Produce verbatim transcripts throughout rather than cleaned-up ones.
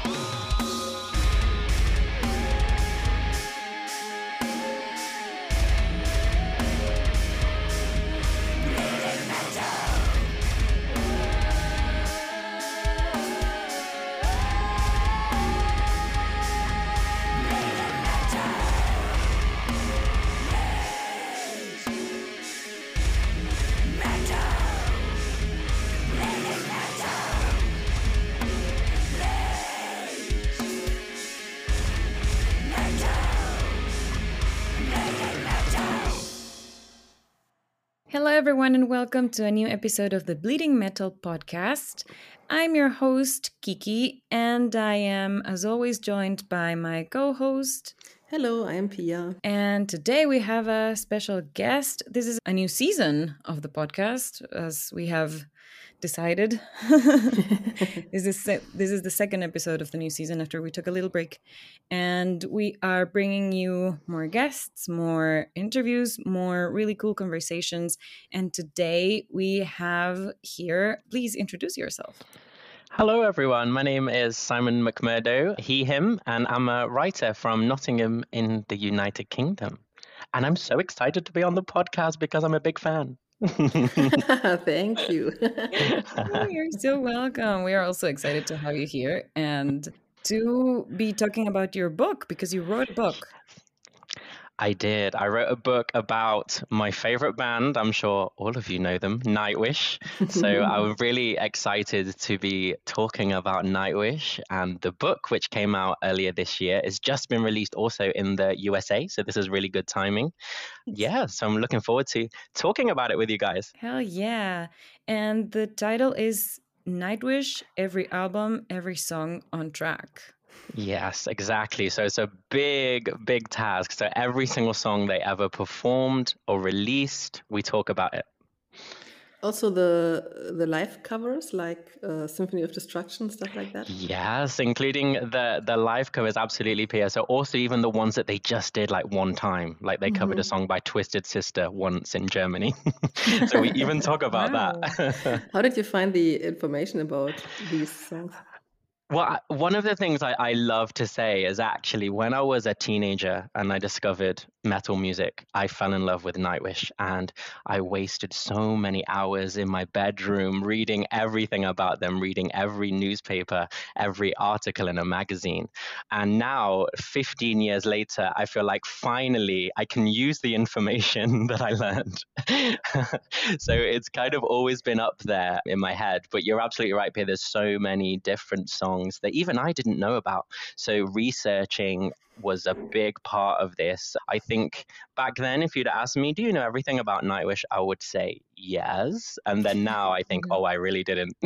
Hello, everyone, and welcome to a new episode of the Bleeding Metal podcast. I'm your host, Kiki, and I am, as always, joined by my co-host. Hello, I am Pia. And today we have a special guest. This is a new season of the podcast, as we have decided. this is this is the second episode of the new season after we took a little break, and we are bringing you more guests, more interviews, more really cool conversations. And today we have here, please introduce yourself. Hello, everyone. My name is Simon McMurdo, he, him, and I'm a writer from Nottingham in the United Kingdom. And I'm so excited to be on the podcast because I'm a big fan. Thank you. Oh, you're so welcome. We are also excited to have you here and to be talking about your book, because you wrote a book. I did. I wrote a book about my favorite band. I'm sure all of you know them, Nightwish. So I'm really excited to be talking about Nightwish. And the book, which came out earlier this year, has just been released also in the U S A. So this is really good timing. Yeah, so I'm looking forward to talking about it with you guys. Hell yeah. And the title is Nightwish, Every Album, Every Song on Track. Yes, exactly. So it's a big, big task. So every single song they ever performed or released, we talk about it. Also the the live covers, like uh, Symphony of Destruction, stuff like that? Yes, including the, the live covers, absolutely, Pia. So also even the ones that they just did like one time, like they mm-hmm. covered a song by Twisted Sister once in Germany. So we even talk about wow. that. How did you find the information about these songs? Well, one of the things I, I love to say is actually when I was a teenager and I discovered metal music, I fell in love with Nightwish, and I wasted so many hours in my bedroom reading everything about them, reading every newspaper, every article in a magazine. And now, fifteen years later, I feel like finally I can use the information that I learned. So it's kind of always been up there in my head. But you're absolutely right, Pierre. There's so many different songs that even I didn't know about. So researching was a big part of this. I think back then, if you'd asked me, do you know everything about Nightwish? I would say yes. And then now I think, oh, I really didn't.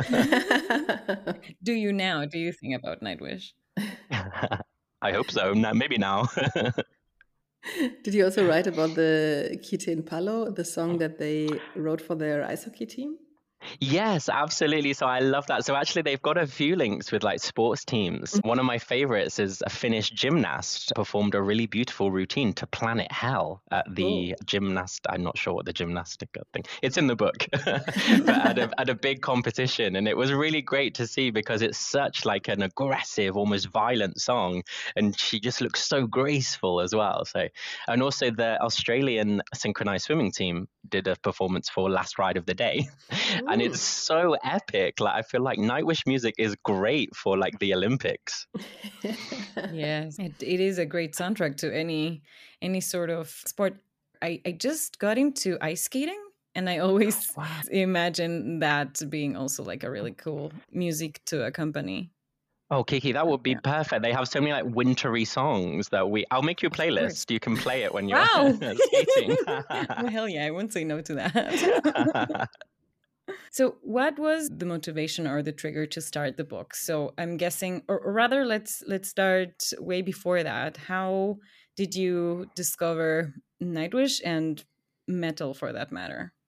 Do you now? Do you think about Nightwish? I hope so. Maybe now. Did you also write about the Kite Palo, the song that they wrote for their ice hockey team? Yes, absolutely. So I love that. So actually, they've got a few links with like sports teams. One of my favorites is a Finnish gymnast performed a really beautiful routine to Planet Hell at the oh. gymnast. I'm not sure what the gymnastic thing. It's in the book, but at a, at a big competition, and it was really great to see because it's such like an aggressive, almost violent song, and she just looks so graceful as well. So, and also the Australian synchronized swimming team did a performance for Last Ride of the Day. And it's so epic. Like I feel like Nightwish music is great for like the Olympics. Yes, it, it is a great soundtrack to any any sort of sport. I, I just got into ice skating, and I always wow. imagine that being also like a really cool music to accompany. Oh, Kiki, that would be yeah. perfect. They have so many like wintry songs that we. I'll make you a playlist. You can play it when you're wow. skating. Well, hell yeah, I won't say no to that. So what was the motivation or the trigger to start the book? So I'm guessing, or, or rather, let's let's start way before that. How did you discover Nightwish and metal for that matter?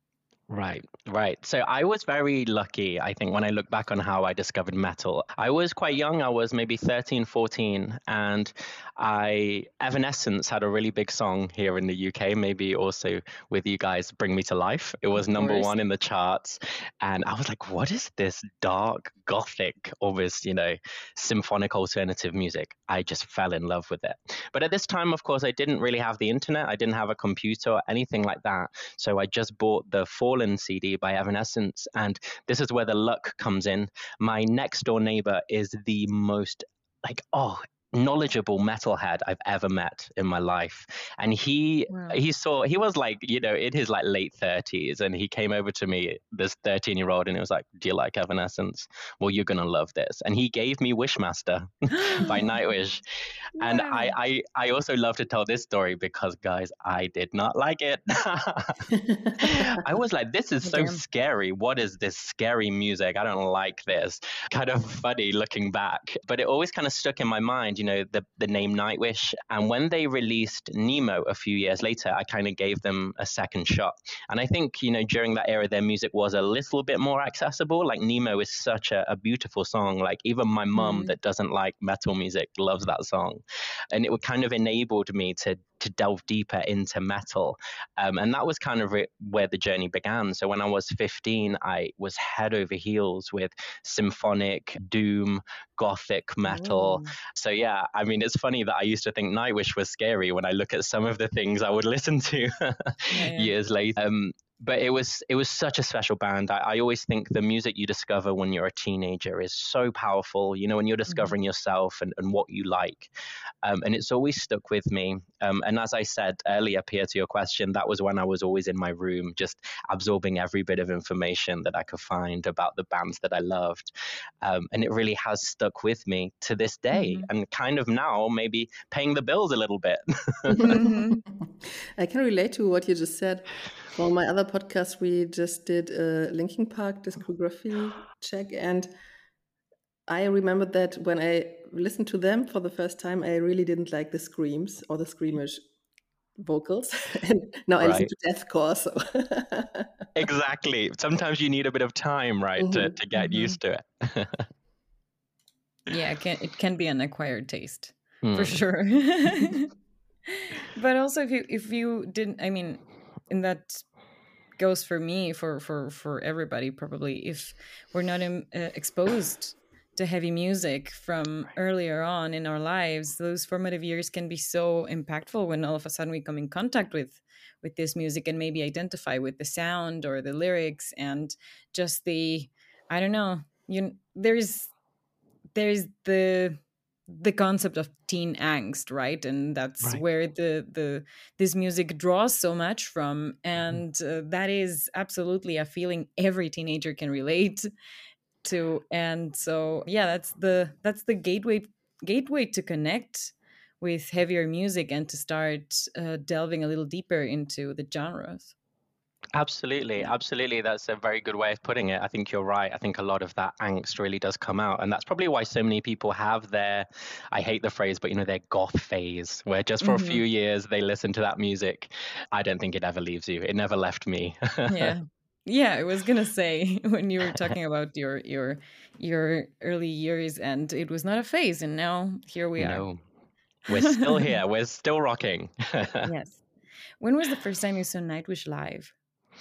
Right, right. So I was very lucky, I think, when I look back on how I discovered metal. I was quite young. I was maybe thirteen, fourteen, and I Evanescence had a really big song here in the U K, maybe also with you guys, Bring Me to Life. It was Of number course. one in the charts. And I was like, what is this dark, gothic, almost, you know, symphonic alternative music? I just fell in love with it. But at this time, of course, I didn't really have the internet. I didn't have a computer or anything like that. So I just bought the Fallen C D by Evanescence. And this is where the luck comes in. My next door neighbor is the most like, oh, knowledgeable metalhead I've ever met in my life. And he Wow. he saw he was like, you know, in his like late thirties, and he came over to me, this thirteen year old, and he was like, do you like Evanescence? Well, you're gonna love this. And he gave me Wishmaster by Nightwish. And Wow. I, I I also love to tell this story because, guys, I did not like it. I was like, this is Oh, so damn. scary. What is this scary music? I don't like this. Kind of funny looking back. But it always kind of stuck in my mind, you know, the, the name Nightwish. And when they released Nemo a few years later, I kind of gave them a second shot. And I think, you know, during that era, their music was a little bit more accessible. Like Nemo is such a, a beautiful song. Like even my mum Mm. that doesn't like metal music loves that song. And it kind of enabled me to to delve deeper into metal. Um, and that was kind of re- where the journey began. So when I was fifteen, I was head over heels with symphonic, doom, gothic metal. Oh. So yeah, I mean, it's funny that I used to think Nightwish was scary when I look at some of the things I would listen to Yeah, yeah. years later. Um, but it was it was such a special band. I, I always think the music you discover when you're a teenager is so powerful, you know, when you're Mhm. discovering yourself and, and what you like. Um, and it's always stuck with me. Um, and as I said earlier, Pia, to your question, that was when I was always in my room, just absorbing every bit of information that I could find about the bands that I loved. Um, and it really has stuck with me to this day, Mhm. and kind of now maybe paying the bills a little bit. Mhm. I can relate to what you just said. For my other podcast, we just did a Linkin Park discography check, and I remember that when I listened to them for the first time, I really didn't like the screams or the screamish vocals. And now I listen Right. to deathcore, so Exactly. Sometimes you need a bit of time, right, to, Mhm. to get Mhm. used to it. Yeah, it can it can be an acquired taste Hmm. for sure. But also, if you if you didn't, I mean, and that goes for me, for for for everybody probably. If we're not um, uh, exposed to heavy music from earlier on in our lives, those formative years can be so impactful when all of a sudden we come in contact with with this music and maybe identify with the sound or the lyrics and just the, I don't know, you there's there's the the concept of teen angst, right? And that's Right. where the the this music draws so much from, and uh, that is absolutely a feeling every teenager can relate to. And so yeah, that's the that's the gateway gateway to connect with heavier music and to start uh, delving a little deeper into the genres. Absolutely, Yeah. absolutely. That's a very good way of putting it. I think you're right. I think a lot of that angst really does come out. And that's probably why so many people have their, I hate the phrase, but you know, their goth phase, where just for a Mhm. few years they listen to that music. I don't think it ever leaves you. It never left me. Yeah. Yeah, I was gonna say when you were talking about your your your early years, and it was not a phase, and now here we are. No, we're still here. We're still rocking. Yes. When was the first time you saw Nightwish live?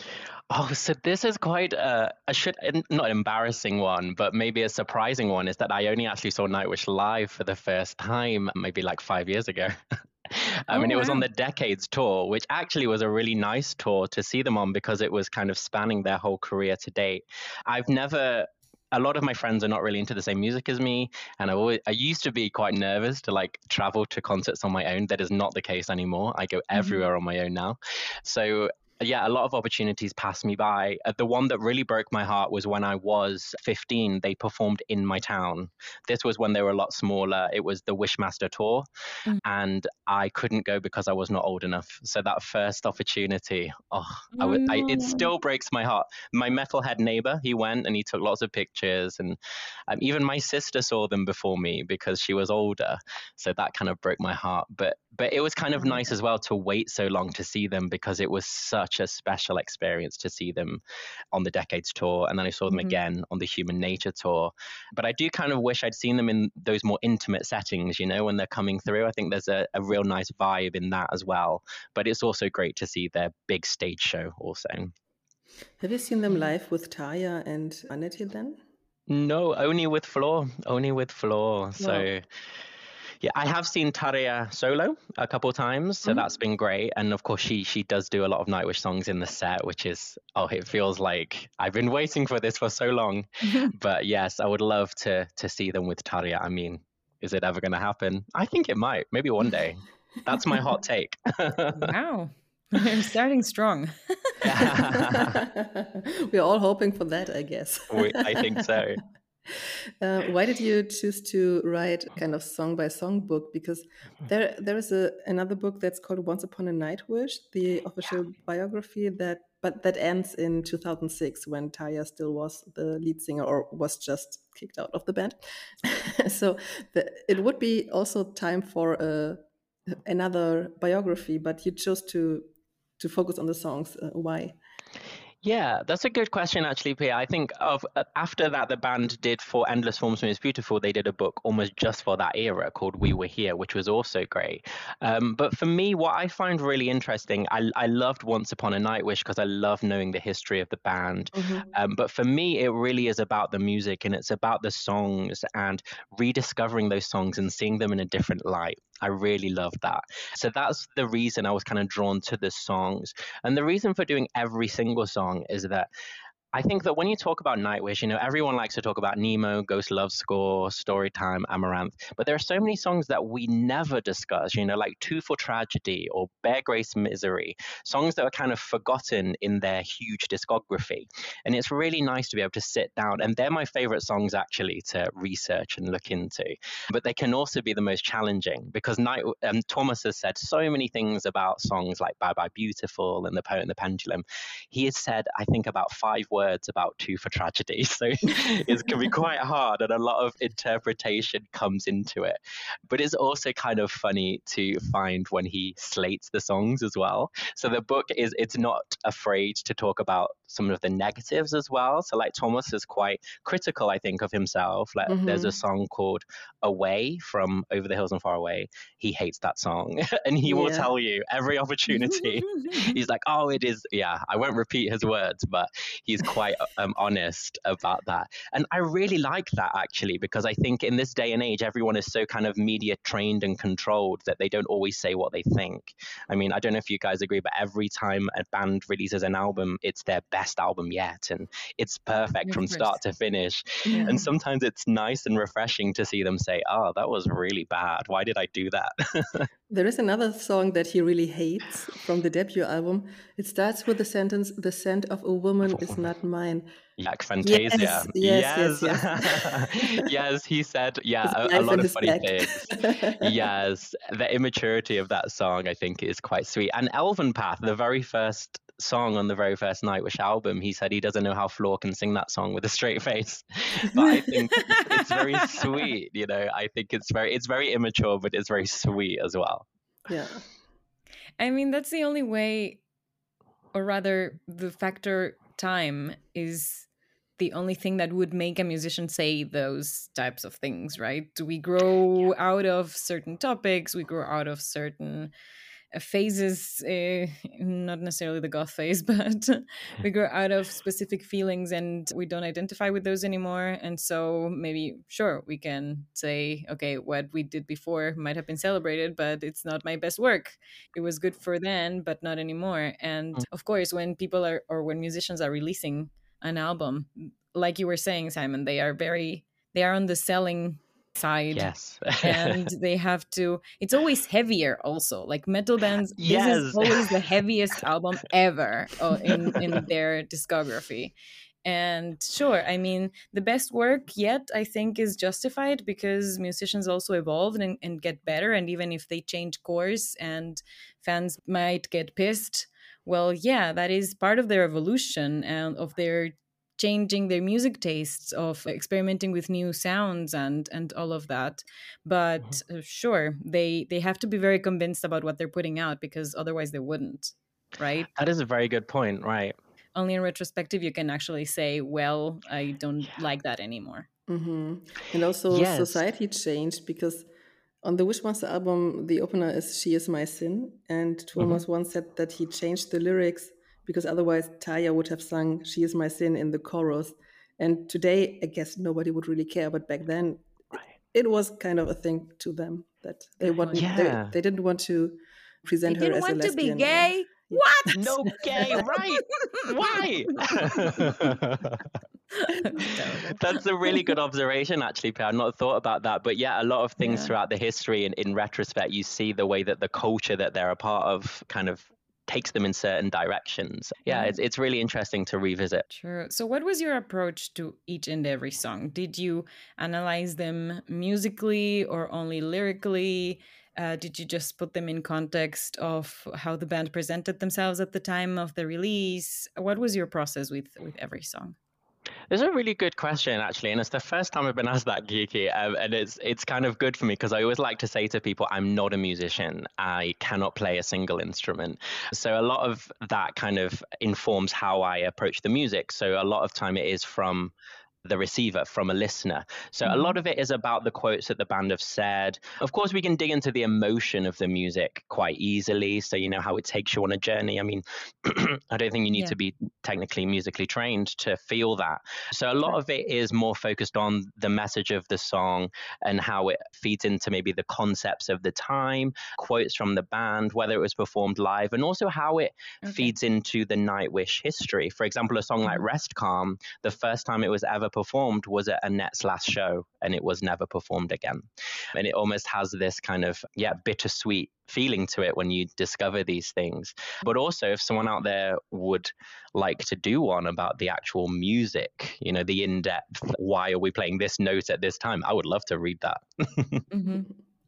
Oh, so this is quite a, a should not embarrassing one, but maybe a surprising one, is that I only actually saw Nightwish live for the first time maybe like five years ago. I Oh mean, it was on wow. the Decades tour, which actually was a really nice tour to see them on because it was kind of spanning their whole career to date. I've never. A lot of my friends are not really into the same music as me, and I always I used to be quite nervous to like travel to concerts on my own. That is not the case anymore. I go Mhm. everywhere on my own now. So yeah, a lot of opportunities passed me by. Uh, the one that really broke my heart was when I was fifteen. They performed in my town. This was when they were a lot smaller. It was the Wishmaster tour, Mhm. and I couldn't go because I was not old enough. So that first opportunity, oh, I Oh w- I, it no. still breaks my heart. My metalhead neighbor, he went and he took lots of pictures, and um, even my sister saw them before me because she was older. So that kind of broke my heart. But but it was kind of Oh my nice God. as well to wait so long to see them because it was such such a special experience to see them on the Decades tour. And then I saw them Mhm. again on the Human Nature tour. But I do kind of wish I'd seen them in those more intimate settings, you know, when they're coming through. I think there's a, a real nice vibe in that as well. But it's also great to see their big stage show also. Have you seen them live with Taya and Annette then? No, only with Floor, only with Floor. So, Wow. yeah, I have seen Tarja solo a couple times, so Mhm. that's been great. And of course, she she does do a lot of Nightwish songs in the set, which is, oh, it feels like I've been waiting for this for so long. But yes, I would love to to see them with Tarja. I mean, is it ever going to happen? I think it might, maybe one day. That's my hot take. Wow. You're starting strong. We're all hoping for that, I guess. We- I think so. Uh, why did you choose to write kind of song by song book? Because there there is a another book that's called Once Upon a Nightwish, the official biography that but that ends in two thousand six when Taya still was the lead singer or was just kicked out of the band. So the, it would be also time for a, another biography, but you chose to to focus on the songs. Uh, why? Yeah, that's a good question, actually, Pia. I think of uh, after that, the band did for Endless Forms When It's Beautiful, they did a book almost just for that era called We Were Here, which was also great. Um, but for me, what I find really interesting, I, I loved Once Upon a Nightwish because I love knowing the history of the band. Mhm. Um, but for me, it really is about the music and it's about the songs and rediscovering those songs and seeing them in a different light. I really love that. So that's the reason I was kind of drawn to the songs. And the reason for doing every single song is that I think that when you talk about Nightwish, you know, everyone likes to talk about Nemo, Ghost Love Score, Storytime, Amaranth, but there are so many songs that we never discuss, you know, like Two for Tragedy or Bear Grace Misery, songs that are kind of forgotten in their huge discography. And it's really nice to be able to sit down, and they're my favorite songs actually to research and look into. But they can also be the most challenging because Night, um, Thomas has said so many things about songs like Bye Bye Beautiful and The Poet and the Pendulum. He has said, I think, about five words about Two for Tragedy. So it can be quite hard and a lot of interpretation comes into it. But it's also kind of funny to find when he slates the songs as well. So the book is, it's not afraid to talk about some of the negatives as well. So like Thomas is quite critical, I think, of himself. Like mm-hmm. There's a song called Away from Over the Hills and Far Away. He hates that song. And he yeah. will tell you every opportunity. He's like, oh, it is. Yeah, I won't repeat his words, but he's quite um, honest about that. And I really like that, actually, because I think in this day and age, everyone is so kind of media trained and controlled that they don't always say what they think. I mean, I don't know if you guys agree, but every time a band releases an album, it's their best album yet. And it's perfect from start to finish. Yeah. And sometimes it's nice and refreshing to see them say, oh, that was really bad. Why did I do that? There is another song that he really hates from the debut album. It starts with the sentence, "The scent of a woman is not mine." Like Fantasia. Yes, yes, yes. yes. Yes. Yes, he said, yeah, a, a lot of funny things. Yes, the immaturity of that song, I think, is quite sweet. And Elven Path, the very first song on the very first Nightwish album, he said he doesn't know how Floor can sing that song with a straight face. But I think it's very sweet, you know. I think it's very it's very immature, but it's very sweet as well. Yeah. I mean, that's the only way, or rather the factor time is the only thing that would make a musician say those types of things, right? We grow yeah. out of certain topics, we grow out of certain uh, phases, uh, not necessarily the goth phase, but we grow out of specific feelings and we don't identify with those anymore. And so maybe, sure, we can say, okay, what we did before might have been celebrated, but it's not my best work. It was good for then, but not anymore. And of course, when people are, or when musicians are releasing an album, like you were saying, Simon, they are very, they are on the selling side. Yes. And they have to, it's always heavier also. Like metal bands, yes. This is always the heaviest album ever uh, in, in their discography. And sure, I mean, the best work yet, I think, is Justified because musicians also evolve and, and get better. And even if they change course and fans might get pissed, well, yeah, that is part of their evolution and of their changing their music tastes, of experimenting with new sounds and and all of that. But mm-hmm. uh, sure, they they have to be very convinced about what they're putting out because otherwise they wouldn't. right? That is a very good point, right? Only in retrospective you can actually say, well, I don't yeah. like that anymore. Mm-hmm. And also yes. society changed, because on the Wishmaster album, the opener is She Is My Sin. And Thomas mm-hmm. once said that he changed the lyrics because otherwise Tarja would have sung She Is My Sin in the chorus. And today, I guess nobody would really care. But back then, right. it, it was kind of a thing to them that they, want, yeah. they, they didn't want to present they her as a lesbian. They didn't want to be gay? Or, what? No gay, right? Why? That's a really good observation, actually, Per. I've not thought about that. But yeah, a lot of things yeah. throughout the history, and in retrospect, you see the way that the culture that they're a part of kind of takes them in certain directions. Yeah, it's it's really interesting to revisit. True. So what was your approach to each and every song? Did you analyze them musically or only lyrically? Uh, did you just put them in context of how the band presented themselves at the time of the release? What was your process with, with every song? It's a really good question, actually, and it's the first time I've been asked that, Kiki, um, and it's it's kind of good for me because I always like to say to people, I'm not a musician. I cannot play a single instrument. So a lot of that kind of informs how I approach the music. So a lot of time it is from the receiver, from a listener. So mm-hmm. a lot of it is about the quotes that the band have said. Of course, we can dig into the emotion of the music quite easily. So, you know, how it takes you on a journey. I mean, I don't think you need yeah. to be technically musically trained to feel that. So a lot right. of it is more focused on the message of the song and how it feeds into maybe the concepts of the time, quotes from the band, whether it was performed live, and also how it okay. feeds into the Nightwish history. For example, a song mm-hmm. like Rest Calm, the first time it was ever performed was at Annette's last show, and it was never performed again. And it almost has this kind of, yeah, bittersweet feeling to it when you discover these things. But also, if someone out there would like to do one about the actual music, you know, the in-depth, why are we playing this note at this time? I would love to read that. mm-hmm.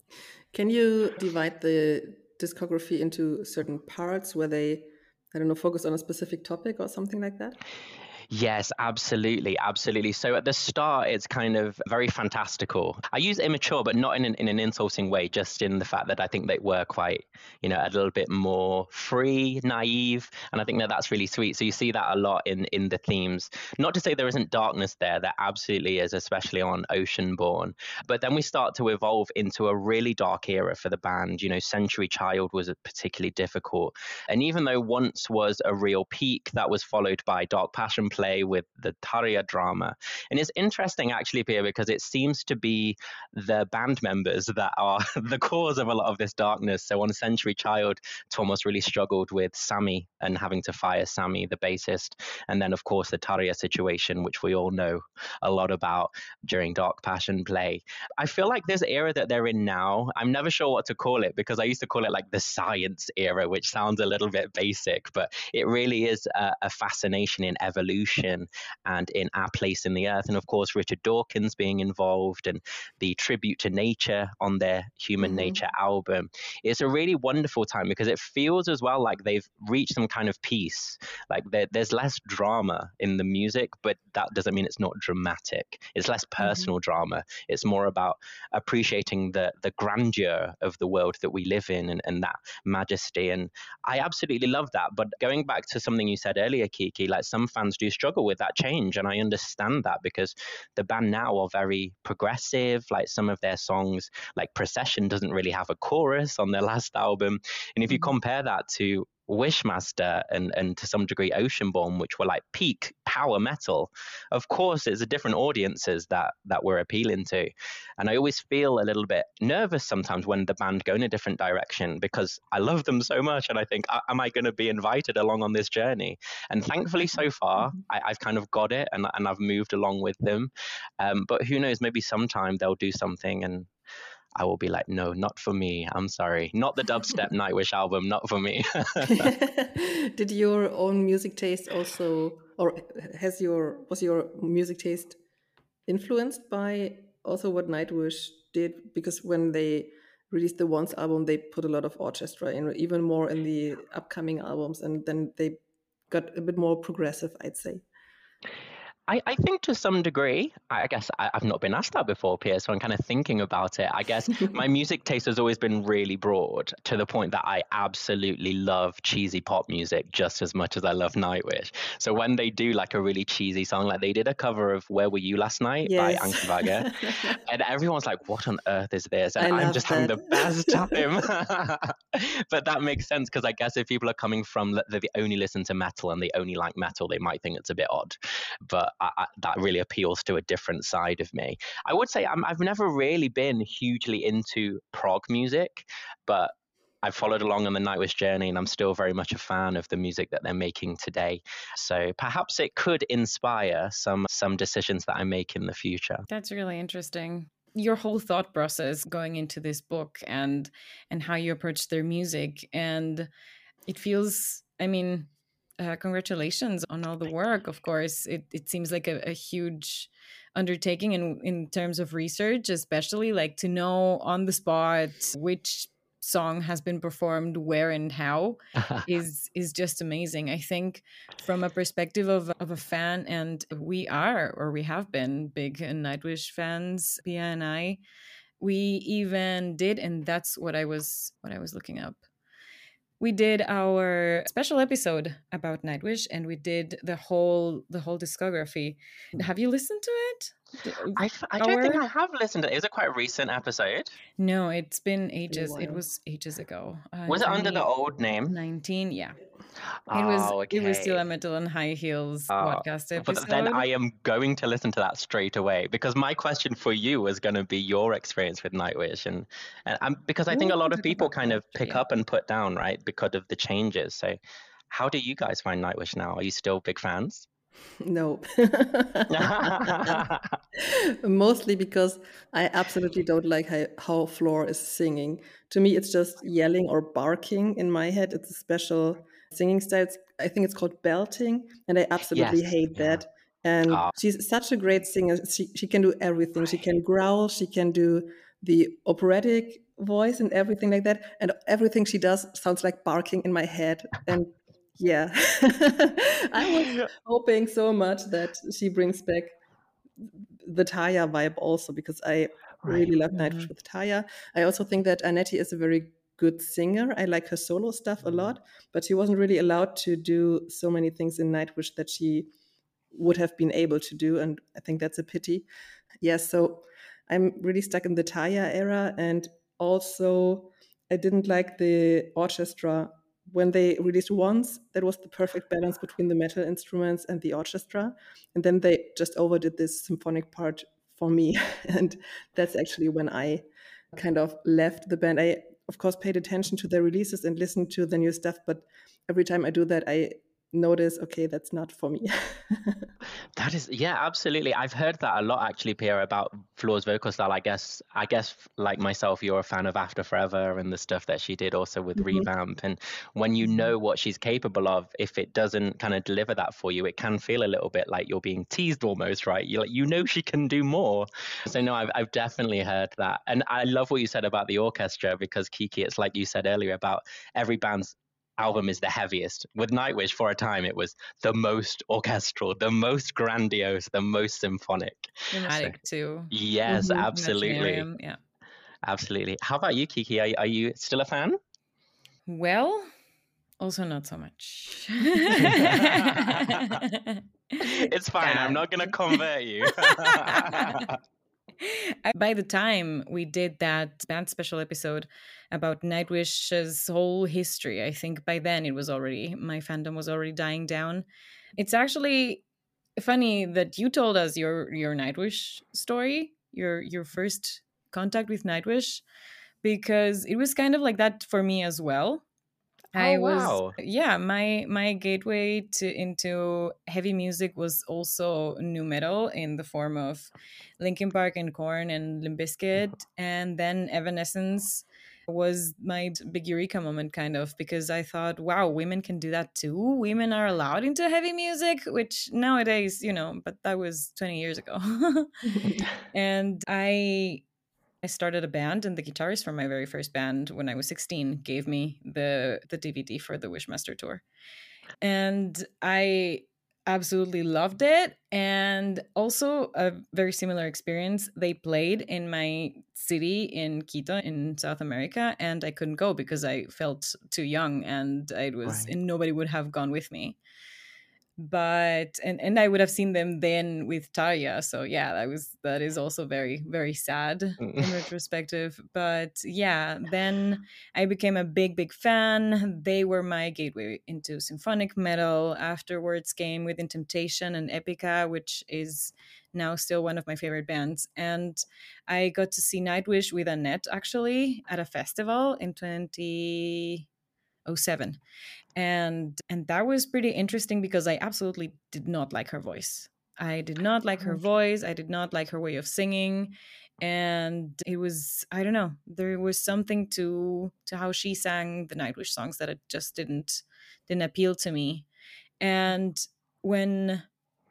Can you divide the discography into certain parts where they, I don't know, focus on a specific topic or something like that? Yes, absolutely. Absolutely. So at the start, it's kind of very fantastical. I use immature, but not in an, in an insulting way, just in the fact that I think they were quite, you know, a little bit more free, naive. And I think that that's really sweet. So you see that a lot in, in the themes. Not to say there isn't darkness there. There absolutely is, especially on Oceanborn. But then we start to evolve into a really dark era for the band. You know, Century Child was particularly difficult. And even though Once was a real peak, that was followed by Dark Passion Play with the Tarja drama. And it's interesting, actually, Pia, because it seems to be the band members that are the cause of a lot of this darkness. So on Century Child, Thomas really struggled with Sami and having to fire Sami, the bassist. And then, of course, the Tarja situation, which we all know a lot about during Dark Passion Play. I feel like this era that they're in now, I'm never sure what to call it, because I used to call it like the science era, which sounds a little bit basic, but it really is a, a fascination in evolution and in our place in the earth. And of course, Richard Dawkins being involved and the tribute to nature on their Human mm-hmm. Nature album. It's a really wonderful time because it feels as well like they've reached some kind of peace. Like there, there's less drama in the music, but that doesn't mean it's not dramatic. It's less personal mm-hmm. drama. It's more about appreciating the, the grandeur of the world that we live in and, and that majesty. And I absolutely love that. But going back to something you said earlier, Kiki, like some fans do struggle with that change, and I understand that because the band now are very progressive. Like some of their songs, like Procession, doesn't really have a chorus on their last album, and if you compare that to Wishmaster and and to some degree Oceanborn, which were like peak power metal, of course it's a different audiences that that we're appealing to. And I always feel a little bit nervous sometimes when the band go in a different direction, because I love them so much and I think, am I going to be invited along on this journey? And thankfully so far I, I've kind of got it, and, and I've moved along with them, um, but who knows, maybe sometime they'll do something and I will be like, no, not for me. I'm sorry. Not the dubstep Nightwish album, not for me. Did your own music taste also, or has your, was your music taste influenced by also what Nightwish did? Because when they released the Once album, they put a lot of orchestra in, even more in the upcoming albums. And then they got a bit more progressive, I'd say. I, I think to some degree, I guess I, I've not been asked that before, Pia, so I'm kind of thinking about it. I guess my music taste has always been really broad to the point that I absolutely love cheesy pop music just as much as I love Nightwish. So when they do like a really cheesy song, like they did a cover of Where Were You Last Night by Yes. Anke Wagger, and everyone's like, what on earth is this? And I I'm love just having that. the best time. But that makes sense because I guess if people are coming from that they only listen to metal and they only like metal, they might think it's a bit odd. But I, I, that really appeals to a different side of me. I would say I'm, I've never really been hugely into prog music, but I've followed along on the Nightwish journey and I'm still very much a fan of the music that they're making today. So perhaps it could inspire some some decisions that I make in the future. That's really interesting. Your whole thought process going into this book and and how you approach their music. And it feels, I mean, uh, congratulations on all the work, of course. It, it seems like a, a huge undertaking in, in terms of research, especially like to know on the spot which song has been performed where and how is is just amazing. I think from a perspective of, of a fan, and we are or we have been big Nightwish fans, Pia and I, we even did, and that's what I was what I was looking up. We did our special episode about Nightwish, and we did the whole the whole discography. Have you listened to it? I, I don't Our- think I have listened to it. Is it quite a recent episode? No, it's been ages. It while. was ages ago. Uh, Was it under the old name? nineteen? Yeah. Oh, It was okay. it was still a Metal and High Heels Oh, podcast episode. But then I am going to listen to that straight away because my question for you was going to be your experience with Nightwish, and and um, because I think a lot of people kind of pick up and put down, right, because of the changes. So, how do you guys find Nightwish now? Are you still big fans? No. Mostly because I absolutely don't like how, how Floor is singing. To me, it's just yelling or barking in my head. It's a special singing style. It's, I think it's called belting, and I absolutely Yes, hate yeah. that. And Ah. she's such a great singer. She, she can do everything. She can growl. She can do the operatic voice and everything like that. And everything she does sounds like barking in my head. And yeah, I was hoping so much that she brings back the Taya vibe also, because I really love Nightwish with Taya. I also think that Annette is a very good singer. I like her solo stuff a lot, but she wasn't really allowed to do so many things in Nightwish that she would have been able to do, and I think that's a pity. Yes, so I'm really stuck in the Taya era, and also I didn't like the orchestra. When they released Once, that was the perfect balance between the metal instruments and the orchestra, and then they just overdid this symphonic part for me, and that's actually when I kind of left the band. I, of course, paid attention to their releases and listened to the new stuff, but every time I do that, I notice, okay, that's not for me. That is, yeah, absolutely. I've heard that a lot actually, Pia, about Floor's vocal style. I guess, I guess, like myself, you're a fan of After Forever and the stuff that she did also with Mhm. Revamp. And when you know what she's capable of, if it doesn't kind of deliver that for you, it can feel a little bit like you're being teased almost, right? You like, you know, she can do more. So no, I've I've definitely heard that, and I love what you said about the orchestra, because Kiki, it's like you said earlier about every band's album is the heaviest. With Nightwish, for a time, it was the most orchestral, the most grandiose, the most symphonic. Dramatic too. Yes, Mhm. absolutely, Imaginarium, yeah. absolutely. How about you, Kiki? Are, are you still a fan? Well, also not so much. It's fine. I'm not going to convert you. By the time we did that band special episode about Nightwish's whole history, I think by then it was already, my fandom was already dying down. It's actually funny that you told us your your Nightwish story, your your first contact with Nightwish, because it was kind of like that for me as well. I Oh, was wow. yeah, my my gateway to into heavy music was also nu metal in the form of Linkin Park and Korn and Limp Bizkit, and then Evanescence was my big eureka moment, kind of, because I thought, wow, women can do that too. Women are allowed into heavy music, which nowadays, you know, but that was twenty years ago. And I I started a band, and the guitarist from my very first band when I was sixteen gave me the the D V D for the Wishmaster tour. And I absolutely loved it. And also a very similar experience. They played in my city in Quito in South America, and I couldn't go because I felt too young and it was Right. and nobody would have gone with me. But and and I would have seen them then with Tarja. So yeah, that was that is also very very sad Mm. in retrospective. But yeah, then I became a big big fan. They were my gateway into symphonic metal. Afterwards came Within Temptation and Epica, which is now still one of my favorite bands. And I got to see Nightwish with Annette actually at a festival in twenty oh seven, and and that was pretty interesting because I absolutely did not like her voice. I did not like her Okay. voice. I did not like her way of singing, and it was, I don't know, there was something to to how she sang the Nightwish songs that it just didn't didn't appeal to me. And when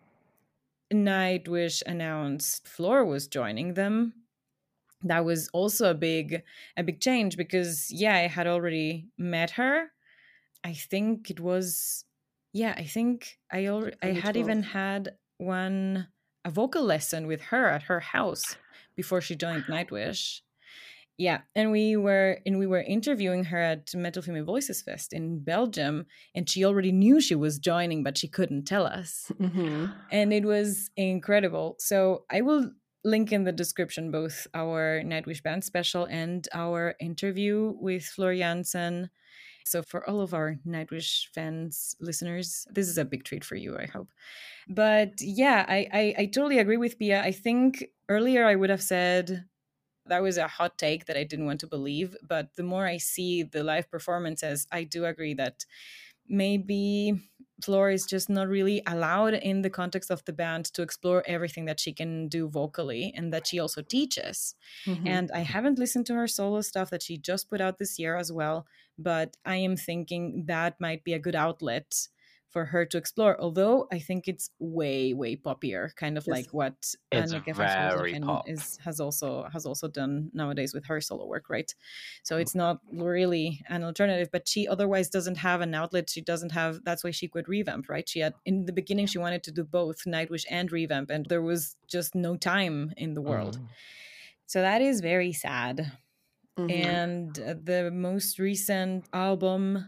Nightwish announced Floor was joining them, that was also a big a big change because yeah, I had already met her. I think it was, yeah, I think I already, I had even twenty twelve. had one a vocal lesson with her at her house before she joined Nightwish. Yeah, and we were and we were interviewing her at Metal Female Voices Fest in Belgium, and she already knew she was joining, but she couldn't tell us, Hmm. and it was incredible. So I will link in the description both our Nightwish band special and our interview with Flor Jansen. So for all of our Nightwish fans, listeners, this is a big treat for you, I hope. But yeah, I, I, I totally agree with Pia. I think earlier I would have said that was a hot take that I didn't want to believe. But the more I see the live performances, I do agree that maybe Flor is just not really allowed in the context of the band to explore everything that she can do vocally and that she also teaches. Hmm. And I haven't listened to her solo stuff that she just put out this year as well, but I am thinking that might be a good outlet for her to explore. Although I think it's way, way poppier, kind of Yes. like what It's Anneke van very Vleuten pop. is has also has also done nowadays with her solo work, right? So it's not really an alternative, but she otherwise doesn't have an outlet. She doesn't have, that's why she quit Revamp, right? She had, in the beginning, she wanted to do both Nightwish and Revamp, and there was just no time in the world. Mm. So that is very sad. Hmm. And uh, the most recent albums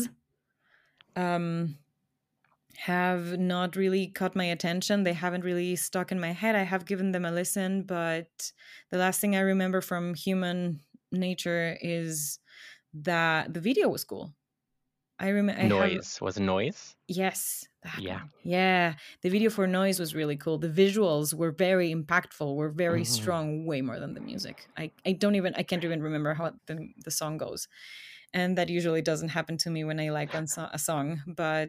um, have not really caught my attention. They haven't really stuck in my head. I have given them a listen, but the last thing I remember from Human Nature is that the video was cool. I remember. I have Noise. Was Noise? yes, that Yeah. one. Yeah, the video for Noise was really cool. The visuals were very impactful. Were very Mhm. strong, way more than the music. I I don't even I can't even remember how the the song goes, and that usually doesn't happen to me when I like one so- a song. But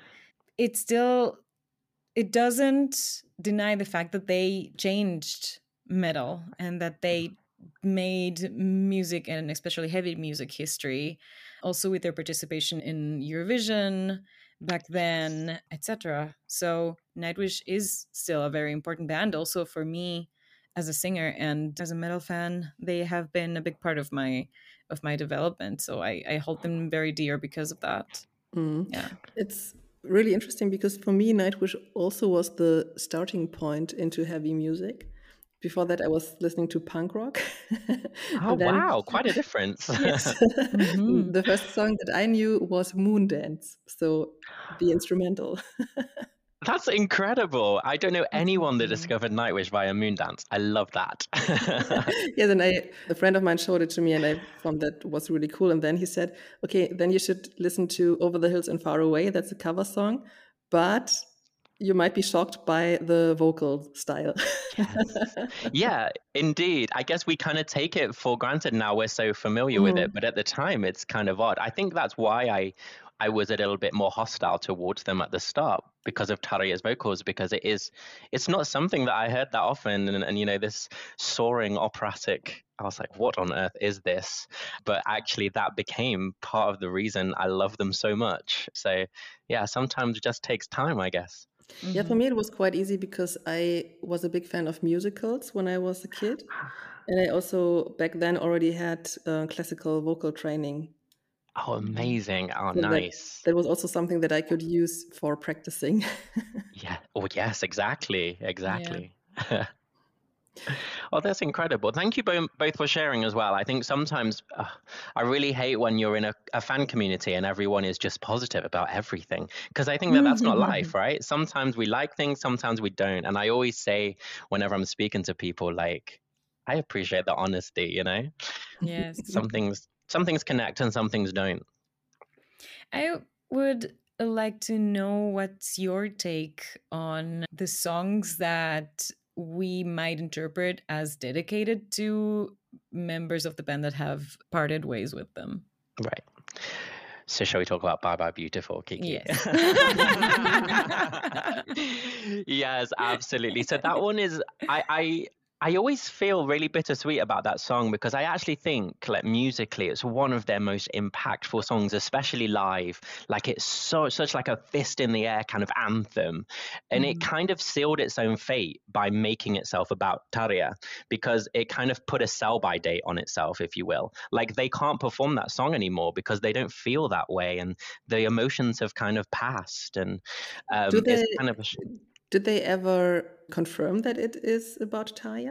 it still it doesn't deny the fact that they changed metal and that they made music, and especially heavy music history, also with their participation in Eurovision back then, et cetera. So Nightwish is still a very important band also for me as a singer and as a metal fan. They have been a big part of my of my development. So I, I hold them very dear because of that. Mm. Yeah. It's really interesting because for me, Nightwish also was the starting point into heavy music. Before that, I was listening to punk rock. Oh, And then, wow. Quite a difference. yes, Mhm. the first song that I knew was Moondance. So the instrumental. That's incredible. I don't know That's anyone that incredible. discovered Nightwish via Moondance. I love that. Yeah, then I, a friend of mine showed it to me and I found that was really cool. And then he said, okay, then you should listen to Over the Hills and Far Away. That's a cover song, but you might be shocked by the vocal style. Yes. Yeah, indeed. I guess we kind of take it for granted now. We're so familiar with it, Mhm. but at the time, it's kind of odd. I think that's why I I was a little bit more hostile towards them at the start because of Tarja's vocals, because it is it's not something that I heard that often, and, and you know, this soaring operatic. I was like, what on earth is this? But actually, that became part of the reason I love them so much. So yeah, sometimes it just takes time, I guess. Yeah, for Mhm. me it was quite easy because I was a big fan of musicals when I was a kid. And I also back then already had uh, classical vocal training. Oh, amazing. Oh, So that nice. that was also something that I could use for practicing. Yeah. Oh, yes, exactly. Yeah. Exactly. Oh, that's incredible. Thank you bo- both for sharing as well. I think sometimes uh, I really hate when you're in a, a fan community and everyone is just positive about everything, because I think that that's not life, right? Sometimes we like things, sometimes we don't. And I always say whenever I'm speaking to people, like, I appreciate the honesty, you know? Yes. Some things, some things connect and some things don't. I would like to know what's your take on the songs that we might interpret as dedicated to members of the band that have parted ways with them. Right. So shall we talk about Bye Bye Beautiful, Kiki? Yes. Yes, absolutely. So that one is, I, I, I always feel really bittersweet about that song, because I actually think, like, musically, it's one of their most impactful songs, especially live. Like, it's so such like a fist in the air kind of anthem, and Mhm. it kind of sealed its own fate by making itself about Tarja, because it kind of put a sell-by date on itself, if you will. Like, they can't perform that song anymore because they don't feel that way, and the emotions have kind of passed, and um, Do it's they kind of a sh- did they ever confirm that it is about Tarja?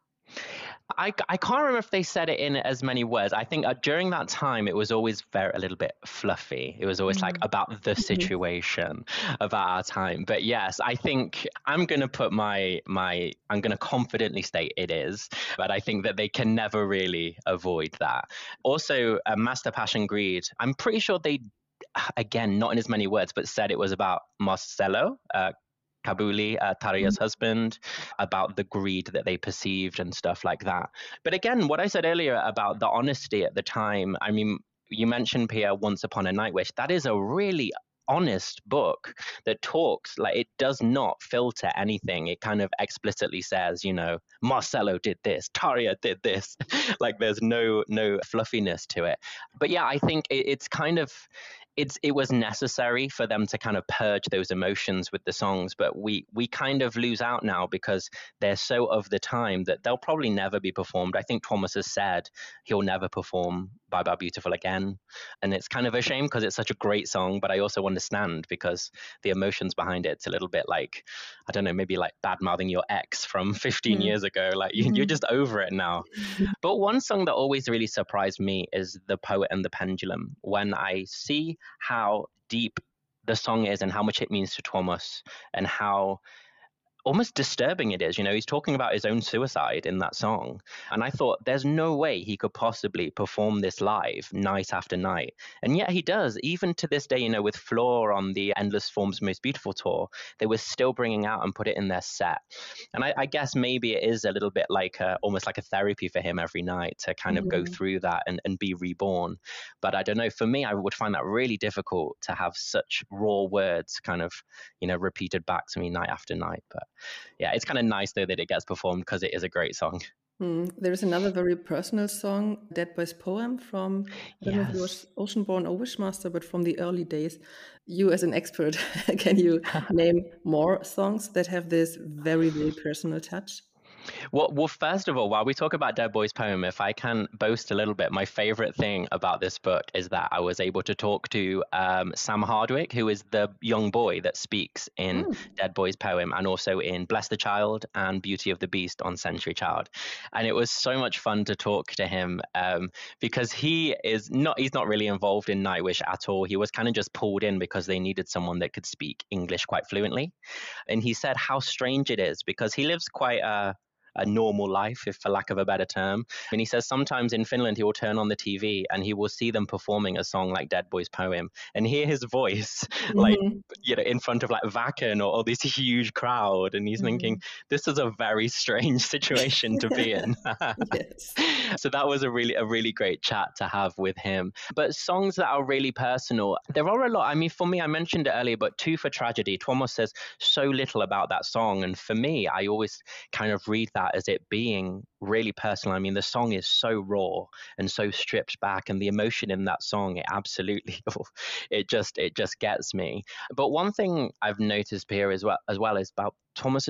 I, I can't remember if they said it in as many words. I think uh, during that time, it was always very a little bit fluffy. It was always like about the situation, about our time. But yes, I think I'm going to put my, my, I'm going to confidently state it is, but I think that they can never really avoid that. Also, uh, Master Passion Greed, I'm pretty sure they, again, not in as many words, but said it was about Marcelo, uh, Kabuli, uh, Tarja's husband, about the greed that they perceived and stuff like that. But again, what I said earlier about the honesty at the time, I mean, you mentioned, Pia, Once Upon a Nightwish. That is a really honest book that talks, like, it does not filter anything. It kind of explicitly says, you know, Marcelo did this, Tarja did this. Like, there's no no fluffiness to it. But yeah, I think it, it's kind of, it's it was necessary for them to kind of purge those emotions with the songs, but we we kind of lose out now because they're so of the time that they'll probably never be performed. I think Thomas has said he'll never perform Bye Bye Beautiful again, and it's kind of a shame because it's such a great song, but I also understand because the emotions behind it's a little bit like, I don't know, maybe like bad mouthing your ex from fifteen years ago. Like, you, you're just over it now. But one song that always really surprised me is The Poet and the Pendulum. When I see how deep the song is and how much it means to Thomas and how almost disturbing it is. You know, he's talking about his own suicide in that song. And I thought, there's no way he could possibly perform this live night after night. And yet he does. Even to this day, you know, with Floor on the Endless Forms Most Beautiful tour, they were still bringing out and put it in their set. And I, I guess maybe it is a little bit like a, almost like a therapy for him every night to kind of go through that and, and be reborn. But I don't know, for me, I would find that really difficult to have such raw words kind of, you know, repeated back to me night after night. But yeah, it's kind of nice though that it gets performed because it is a great song. Mm. There's another very personal song, Dead Boy's Poem, from, I don't know if it was Oceanborn or Wishmaster, but from the early days. You as an expert, can you name more songs that have this very, very personal touch? Well, well, first of all, while we talk about Dead Boy's Poem, if I can boast a little bit, my favorite thing about this book is that I was able to talk to um, Sam Hardwick, who is the young boy that speaks in mm. Dead Boy's Poem and also in Bless the Child and Beauty of the Beast on Century Child. And it was so much fun to talk to him um, because he is not, he's not really involved in Nightwish at all. He was kind of just pulled in because they needed someone that could speak English quite fluently. And he said how strange it is because he lives quite a a normal life, if for lack of a better term. And he says sometimes in Finland, he will turn on the T V and he will see them performing a song like Dead Boy's Poem and hear his voice, mm-hmm. like, you know, in front of like Wacken or, or this huge crowd. And he's mm-hmm. thinking, this is a very strange situation to be in. Yes. So that was a really, a really great chat to have with him. But songs that are really personal, there are a lot. I mean, for me, I mentioned it earlier, but Two for Tragedy, Tuomas says so little about that song. And for me, I always kind of read that as it being really personal. I mean, the song is so raw and so stripped back, and the emotion in that song, it absolutely, it just, it just gets me. But one thing I've noticed here as well, as well is about Thomas's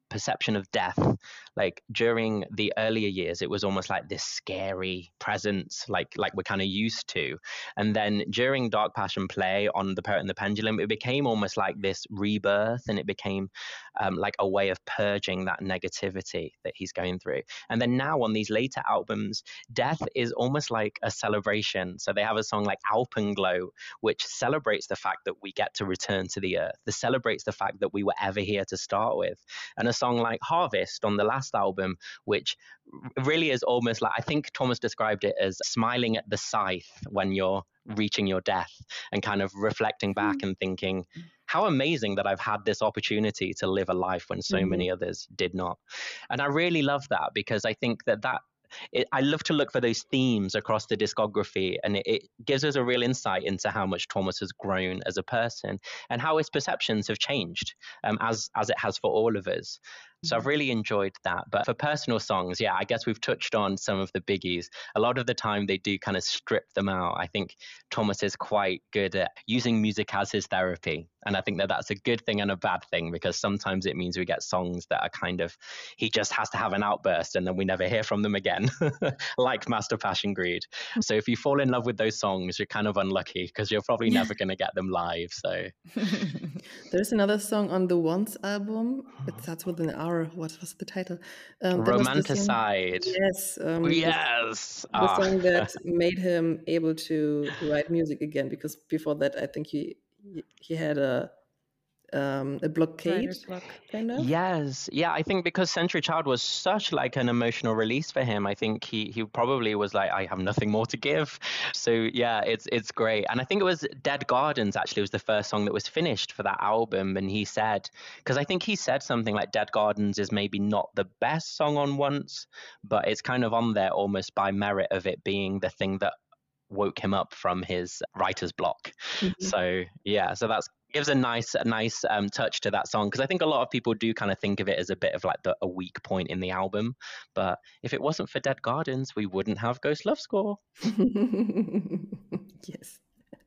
perception of death. Like during the earlier years, it was almost like this scary presence, like like we're kind of used to. And then during Dark Passion Play on The Poet and the Pendulum, it became almost like this rebirth, and it became um, like a way of purging that negativity that he's going through. And then now on these later albums, death is almost like a celebration. So they have a song like Alpenglow, which celebrates the fact that we get to return to the earth. This celebrates the fact that we were ever here to start with. And a song like Harvest on the last album, which really is almost like, I think Thomas described it as smiling at the scythe when you're reaching your death, and kind of reflecting back and thinking, how amazing that I've had this opportunity to live a life when so mm-hmm. many others did not. And I really love that, because I think that that It, I love to look for those themes across the discography, and it, it gives us a real insight into how much Thomas has grown as a person and how his perceptions have changed, um, as as it has for all of us. So I've really enjoyed that. But for personal songs, yeah, I guess we've touched on some of the biggies. A lot of the time they do kind of strip them out. I think Thomas is quite good at using music as his therapy. And I think that that's a good thing and a bad thing, because sometimes it means we get songs that are kind of, he just has to have an outburst and then we never hear from them again, like Master Passion Greed. So if you fall in love with those songs, you're kind of unlucky, because you're probably never going to get them live. So there's another song on the Once album. It starts with an R. What was the title? Um, Romanticide. Yes. Um, yes. The, the ah. song that made him able to write music again, because before that, I think he he had a um, a blockade, block, kind of. Yes, yeah. I think because Century Child was such like an emotional release for him, I think he he probably was like, I have nothing more to give. So yeah, it's it's great. And I think it was Dead Gardens actually was the first song that was finished for that album. And he said, because I think he said something like Dead Gardens is maybe not the best song on Once, but it's kind of on there almost by merit of it being the thing that woke him up from his writer's block. Mm-hmm. So yeah, so that's gives a nice a nice um, touch to that song, because I think a lot of people do kind of think of it as a bit of like the, a weak point in the album. But if it wasn't for Dead Gardens, we wouldn't have Ghost Love Score. Yes.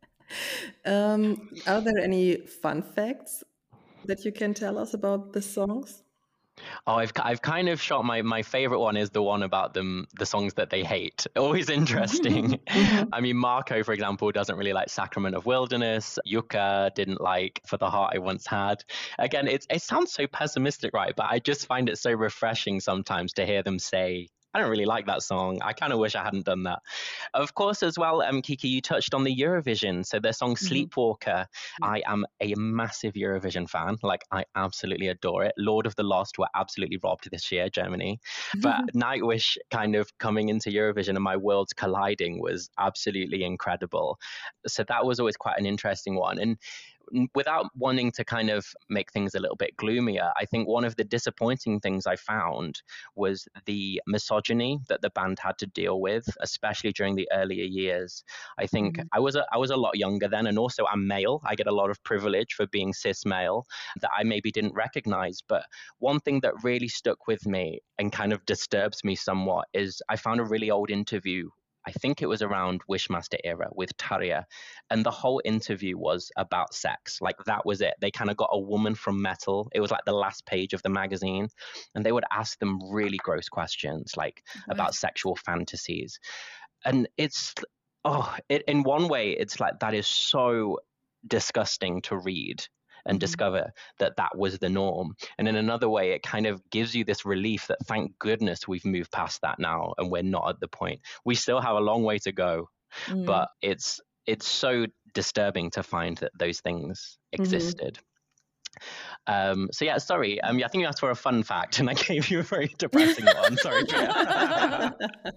Um, are there any fun facts that you can tell us about the songs? Oh, I've I've kind of shot my my favorite one is the one about them, the songs that they hate. Always interesting. I mean, Marco, for example, doesn't really like Sacrament of Wilderness. Yuka didn't like For the Heart I Once Had. Again, it's it sounds so pessimistic, right? But I just find it so refreshing sometimes to hear them say, I don't really like that song. I kind of wish I hadn't done that. Of course, as well, um, Kiki, you touched on the Eurovision. So their song Sleepwalker. Mm-hmm. I am a massive Eurovision fan. Like, I absolutely adore it. Lord of the Lost were absolutely robbed this year, Germany. But Nightwish kind of coming into Eurovision and my worlds colliding was absolutely incredible. So that was always quite an interesting one. And without wanting to kind of make things a little bit gloomier, I think one of the disappointing things I found was the misogyny that the band had to deal with, especially during the earlier years. I think mm-hmm. I was a, I was a lot younger then, and also I'm male. I get a lot of privilege for being cis male that I maybe didn't recognize. But one thing that really stuck with me and kind of disturbs me somewhat is I found a really old interview. I think it was around Wishmaster era with Tarja, and the whole interview was about sex. Like, that was it. They kind of got a woman from Metal. It was like the last page of the magazine, and they would ask them really gross questions, like right. about sexual fantasies. And it's, oh, it, in one way, it's like, that is so disgusting to read and mm-hmm. discover that that was the norm. And in another way, it kind of gives you this relief that thank goodness we've moved past that now and we're not at the point. We still have a long way to go, mm. but it's it's so disturbing to find that those things existed. Mm-hmm. Um, so yeah, sorry. Um, I think you asked for a fun fact, and I gave you a very depressing one. Sorry. I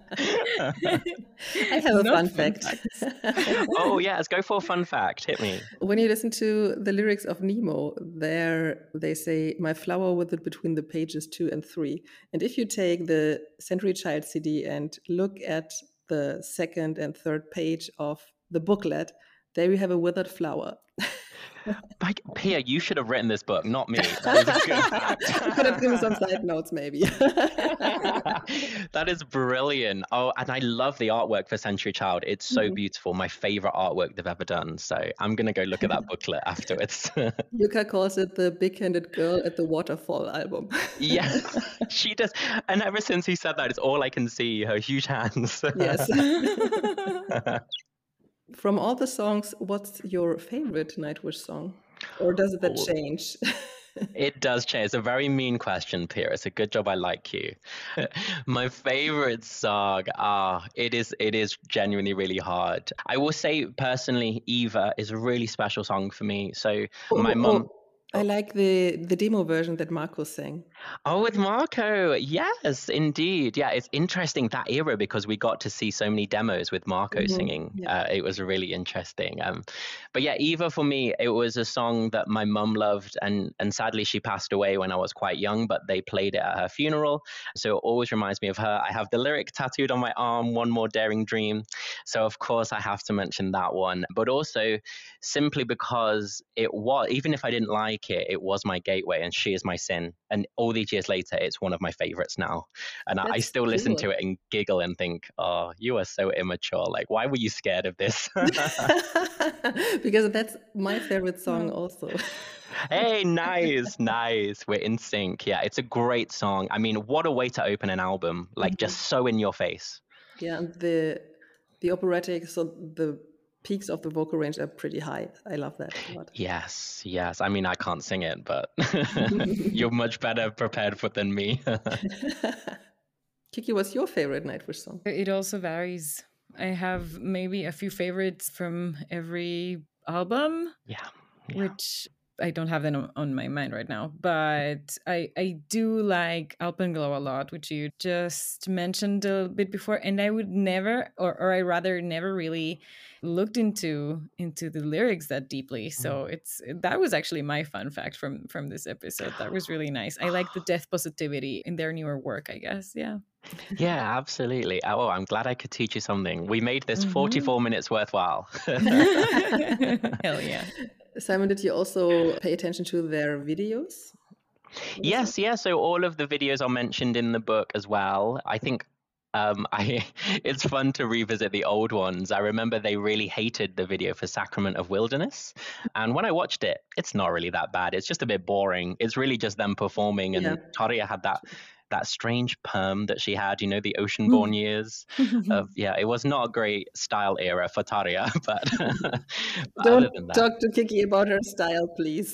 have a Not fun fact. Oh yeah, let's go for a fun fact. Hit me. When you listen to the lyrics of Nemo, there they say, "My flower withered between the pages two and three." And if you take the Century Child C D and look at the second and third page of the booklet, there you have a withered flower. Like, Pia, you should have written this book, not me. That is a good fact. You could have given some side notes, maybe. That is brilliant. Oh, and I love the artwork for Century Child. It's so Mhm. beautiful. My favorite artwork they've ever done. So I'm going to go look at that booklet afterwards. Yuka calls it the big-handed girl at the waterfall album. Yeah, she does. And ever since he said that, it's all I can see, her huge hands. Yes. From all the songs, what's your favorite Nightwish song? Or does that Oh. change? It does change. It's a very mean question, Pia. It's a good job I like you. My favorite song, ah, it is it is genuinely really hard. I will say personally, Eva is a really special song for me. So Oh, my oh, mum. oh, I like the the demo version that Marco sang. Oh, with Marco. Yes, indeed. Yeah, it's interesting that era because we got to see so many demos with Marco Mhm, singing. yeah. Uh, it was really interesting. Um, but yeah, Eva for me, it was a song that my mum loved, and and sadly she passed away when I was quite young. But they played it at her funeral, so it always reminds me of her. I have the lyric tattooed on my arm, "One More Daring Dream." So of course I have to mention that one. But also simply because it was, even if I didn't like it, it was my gateway, and She Is My Sin. And all these years later, it's one of my favorites now. And I, I That's still listen cool. to it and giggle and think, oh, you are so immature. Like, why were you scared of this? Because that's my favorite song Oh. also. Hey, nice, nice. We're in sync. Yeah, it's a great song. I mean, what a way to open an album. Like, just so in your face. Yeah, and the the operatic, so the peaks of the vocal range are pretty high. I love that a lot. Yes, yes. I mean, I can't sing it, but you're much better prepared for than me. Kiki, what's your favorite Nightwish song? It also varies. I have maybe a few favorites from every album, Yeah. yeah. which I don't have them on- on my mind right now. But I I do like Alpenglow a lot, which you just mentioned a bit before. And I would never, or or I rather never really looked into into the lyrics that deeply. So it's that was actually my fun fact from from this episode. That was really nice. I like the death positivity in their newer work, I guess. Yeah. Yeah, absolutely. Oh, I'm glad I could teach you something. We made this Mhm. forty-four minutes worthwhile. Hell yeah. Simon, did you also pay attention to their videos? Yes, yeah. So all of the videos are mentioned in the book as well. I think um, I it's fun to revisit the old ones. I remember they really hated the video for Sacrament of Wilderness. And when I watched it, it's not really that bad. It's just a bit boring. It's really just them performing. And Yeah. Tarja had that that strange perm that she had, you know, the ocean-born years of, yeah, it was not a great style era for Tarja, but, but other Don't than that. talk to Kiki about her style, please.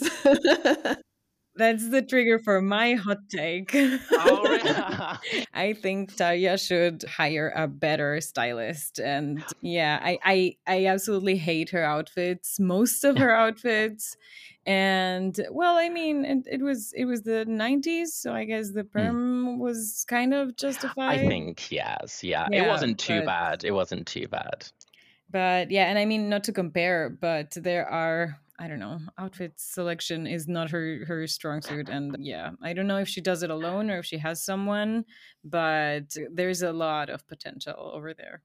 That's the trigger for my hot take. Oh, really? I think Tarja should hire a better stylist. And yeah, I, I I absolutely hate her outfits, most of her outfits. And well, I mean, it, it was it was the nineties, so I guess the perm was kind of justified. I think yes, yeah. It Yeah, wasn't too but- bad. It wasn't too bad. But yeah, and I mean, not to compare, but there are, I don't know, outfit selection is not her her strong suit. And yeah, I don't know if she does it alone or if she has someone, but there's a lot of potential over there.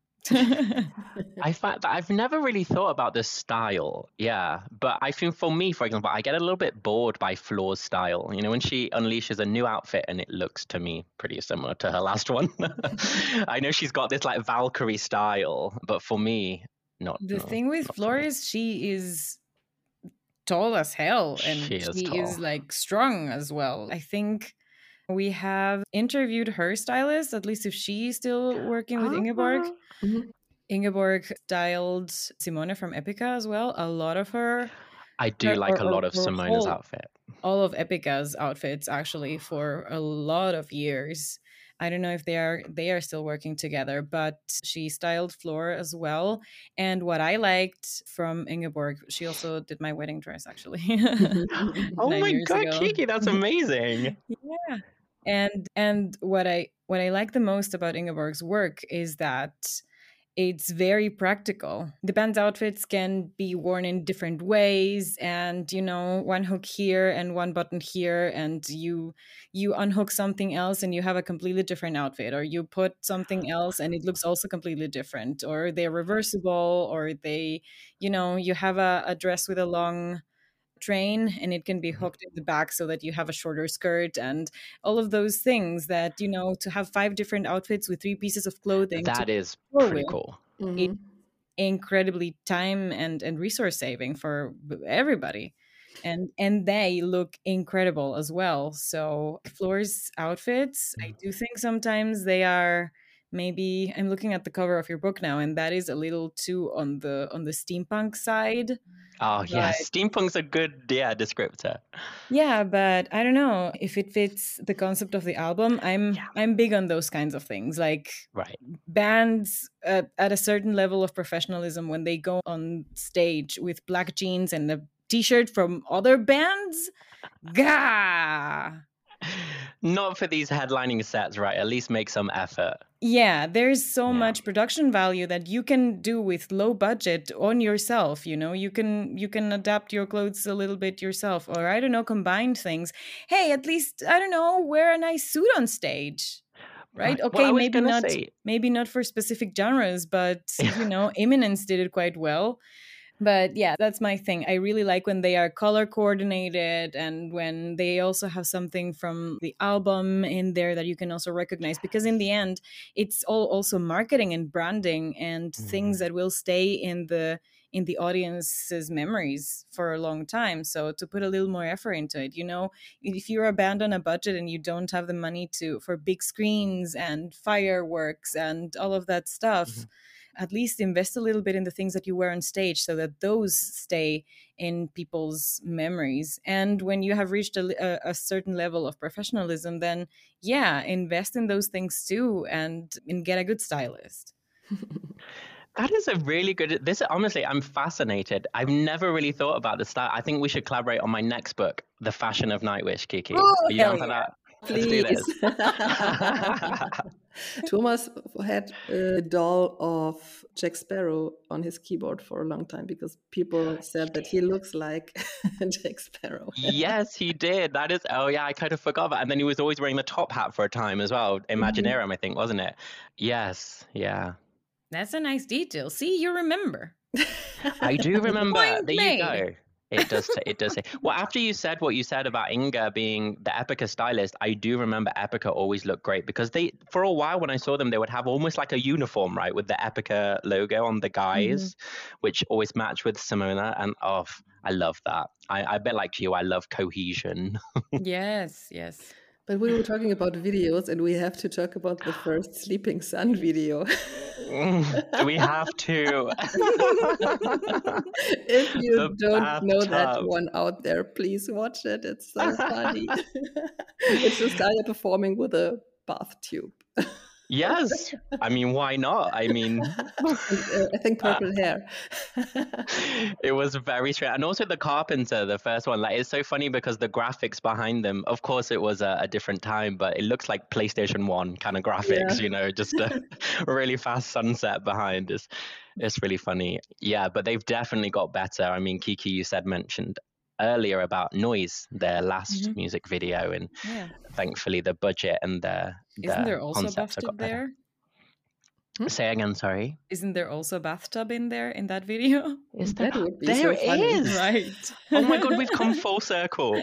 I find that I've never really thought about the style, yeah. But I think for me, for example, I get a little bit bored by Floor's style. You know, when she unleashes a new outfit and it looks to me pretty similar to her last one. I know she's got this like Valkyrie style, but for me, not. The no, thing with not Floor so. is she is tall as hell, and She is she is tall. like strong as well. I think we have interviewed her stylist, at least if she's still working with Ingeborg. Ah. Mhm. Ingeborg styled Simone from Epica as well. A lot of her, I do her- like or- a lot or- of or Simona's whole- outfit. all of Epica's outfits actually for a lot of years. I don't know if they are they are still working together, but she styled Floor as well. And what I liked from Ingeborg, she also did my wedding dress actually. Oh nine my years god, ago. Kiki, that's amazing. Yeah. And and what I what I like the most about Ingeborg's work is that it's very practical. The band's outfits can be worn in different ways, and you know, one hook here and one button here, and you you unhook something else and you have a completely different outfit, or you put something else and it looks also completely different, or they're reversible, or they, you know, you have a, a dress with a long train, and it can be hooked in the back so that you have a shorter skirt, and all of those things that, you know, to have five different outfits with three pieces of clothing. That to is tour pretty with, cool. Mhm. it's incredibly time and, and resource saving for everybody. And and they look incredible as well. So Floor's outfits, I do think sometimes they are maybe, I'm looking at the cover of your book now, and that is a little too on the on the steampunk side. Oh, But yes. Steampunk's a good, yeah, descriptor. yeah, but I don't know if it fits the concept of the album. I'm Yeah. I'm big on those kinds of things, like Right. bands at, at a certain level of professionalism when they go on stage with black jeans and a t-shirt from other bands. Gah! Not for these headlining sets, right? At least make some effort. Yeah, there's so Yeah. much production value that you can do with low budget on yourself, you know. You can you can adapt your clothes a little bit yourself, or I don't know, combine things. Hey, at least, I don't know, wear a nice suit on stage. Right? Right. Well, Okay, I was maybe gonna not say, maybe not for specific genres, but you know, Eminence did it quite well. But yeah, that's my thing. I really like when they are color coordinated, and when they also have something from the album in there that you can also recognize, because in the end, it's all also marketing and branding and things Mm. that will stay in the in the audience's memories for a long time. So to put a little more effort into it, you know, if you're a band on a budget and you don't have the money to for big screens and fireworks and all of that stuff, Mhm. at least invest a little bit in the things that you wear on stage so that those stay in people's memories. And when you have reached a, a, a certain level of professionalism, then yeah, invest in those things too, and, and get a good stylist. That is a really good. This honestly, I'm fascinated. I've never really thought about the style. I think we should collaborate on my next book, The Fashion of Nightwish, Kiki. Oh, Are you hell down for yeah. that? Let's do Please. this. Thomas had a doll of Jack Sparrow on his keyboard for a long time because people said that he looks like Jack Sparrow. Yes, he did. That is. Oh, yeah. I kind of forgot that. And then he was always wearing the top hat for a time as well. Imaginarium, I think, wasn't it? Yes. Yeah. That's a nice detail. See, you remember. I do remember. Point There made. you go. It does. Say, it does say. Well, after you said what you said about Inga being the Epica stylist, I do remember Epica always looked great because they, for a while when I saw them, they would have almost like a uniform, right, with the Epica logo on the guys, which always matched with Simona. And oh, I love that. I, I bet like you, I love cohesion. Yes, yes. But we were talking about videos, and we have to talk about the first Sleeping Sun video. Do we have to? If you The don't know that bathtub. one out there, please watch it. It's so funny. It's this guy performing with a bath tube. Yes. I mean, why not? I mean, And, uh, I think purple hair. it was very strange. And also the Carpenter, the first one, like it's so funny because the graphics behind them, of course it was a, a different time, but it looks like PlayStation one kind of graphics, Yeah. you know, just a really fast sunset behind. It's, it's really funny. Yeah, but they've definitely got better. I mean, Kiki, you said mentioned earlier about Noise, their last Mhm. music video, and Yeah. thankfully the budget and the, Isn't the there also a concepts have got bathtub better. there? Say again, sorry. Isn't there also a bathtub in there in that video? Is there? That would be There so funny. is. Right. Oh my god, we've come full circle.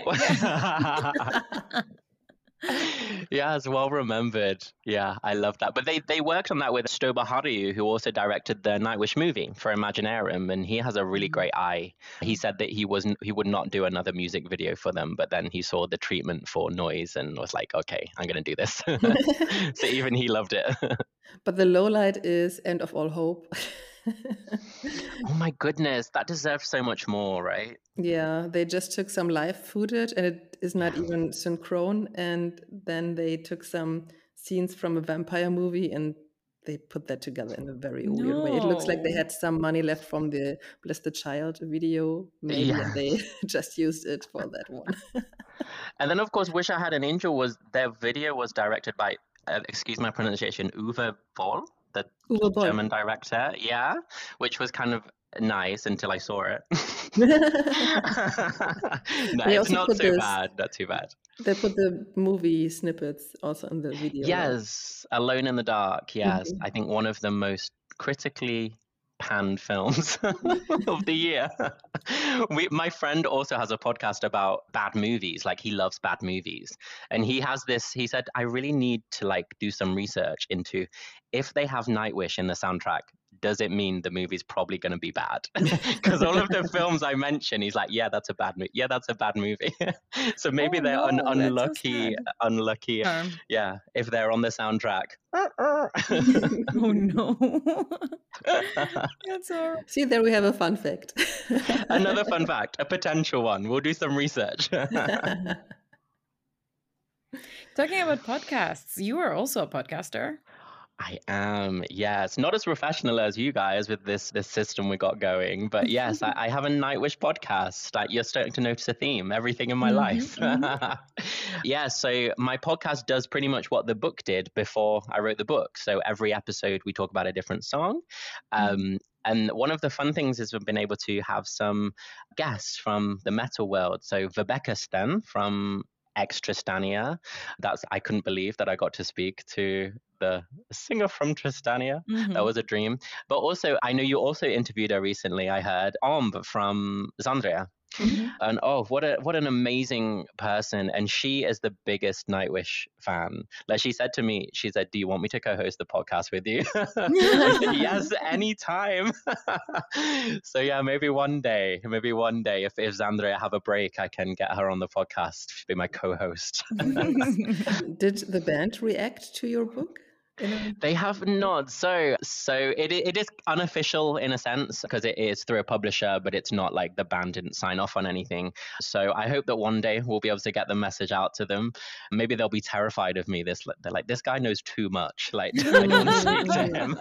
Yes, well remembered. Yeah, I love that. But they, they worked on that with Stoba Haru, who also directed the Nightwish movie for Imaginarium, and he has a really great eye. He said that he wasn't he would not do another music video for them, but then he saw the treatment for Noise and was like, okay, I'm gonna do this. So even he loved it. But the low light is End of All Hope. Oh my goodness, that deserves so much more, right? Yeah, they just took some live footage and it is not even synchron. And then they took some scenes from a vampire movie and they put that together in a very weird way. It looks like they No. had some money left from the Bless the Child video, maybe, Yeah. and they just used it for that one. And then, of course, Wish I Had an Angel was their video was directed by, uh, excuse my pronunciation, Uwe Boll, the Uwe Boll. German director. Yeah, which was kind of nice until I saw it. No, They it's also not put too this- bad. Not too bad. They put the movie snippets also in the video. right? Yes, Alone in the Dark. Yes, Mhm. I think one of the most critically panned films of the year. We, my friend also has a podcast about bad movies. Like, he loves bad movies. And he has this, he said, I really need to like do some research into if they have Nightwish in the soundtrack, does it mean the movie's probably going to be bad? Because all of the films I mentioned, he's like, yeah, that's a bad movie. Yeah, that's a bad movie. So maybe Oh they're no, un- that's so unlucky, sad. unlucky. Um, Yeah, if they're on the soundtrack. oh no. That's horrible. See, there we have a fun fact. Another fun fact, a potential one. We'll do some research. Talking about podcasts, you are also a podcaster. I am, yes. Not as professional as you guys with this this system we got going, but yes, I, I have a Nightwish podcast. Like, you're starting to notice a theme, everything in my Mhm, life. Yeah, so my podcast does pretty much what the book did before I wrote the book. So every episode we talk about a different song. Um, and one of the fun things is we've been able to have some guests from the metal world. So Vibeke Sten from Ex Tristania. That's, I couldn't believe that I got to speak to the singer from Tristania. Mhm. That was a dream. But also, I know you also interviewed her recently. I heard Omb from Xandria. Mhm. And oh, what a what an amazing person. And she is the biggest Nightwish fan. Like, she said to me, she said, do you want me to co-host the podcast with you? I said, yes, anytime. So yeah, maybe one day, maybe one day, if, if Xandria have a break, I can get her on the podcast to be my co-host. Did the band react to your book? In a- They have not. So, so it it is unofficial in a sense, because it is through a publisher, but it's not like the band didn't sign off on anything. So I hope that one day we'll be able to get the message out to them. Maybe they'll be terrified of me. This they're like, this guy knows too much. Like, I don't speak to him.